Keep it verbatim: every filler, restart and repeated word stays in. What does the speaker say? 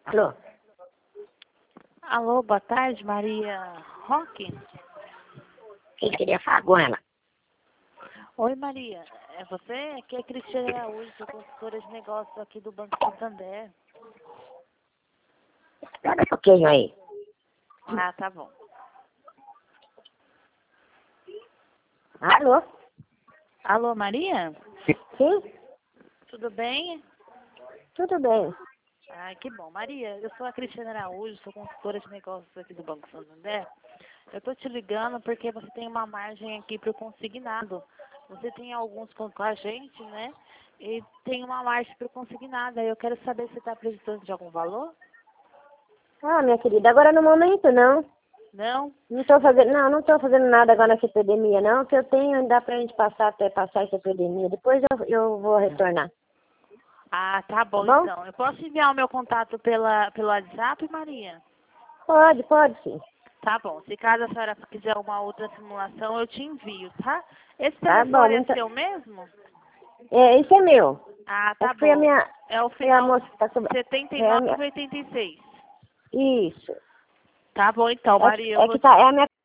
Alô? Alô, boa tarde, Maria Roque. Quem queria falar com ela? Oi, Maria. É você? Aqui é Cristiane Araújo, sou consultora de negócios aqui do Banco Santander. Espera um pouquinho aí. Ah, tá bom. Alô? Alô, Maria? Sim? Tudo bem? Tudo bem. Ah, que bom. Maria, eu sou a Cristiane Araújo, sou consultora de negócios aqui do Banco Santander. Eu tô te ligando porque você tem uma margem aqui para o consignado. Você tem alguns com com a gente, né? E tem uma margem para o consignado. Aí eu quero saber se você está precisando de algum valor? Ah, minha querida, agora no momento não. Não? Não tô fazendo, não, não tô fazendo nada agora nessa epidemia, não. O que eu tenho ainda pra gente passar até passar essa epidemia. Depois eu, eu vou retornar. Ah, tá bom, Tá bom? então. Eu posso enviar o meu contato pela, pelo WhatsApp, Maria? Pode, pode sim. Tá bom. Se caso a senhora quiser uma outra simulação, eu te envio, tá? Esse Tá bom, telefone é muito... seu mesmo? É, isso é meu. Ah, É tá que foi a bom. minha... É o Foi a final moça que tá sobre... setenta e É a nove minha... oitenta e seis. Isso. Tá bom, então, É que, Maria. Eu é vou que tá... É a minha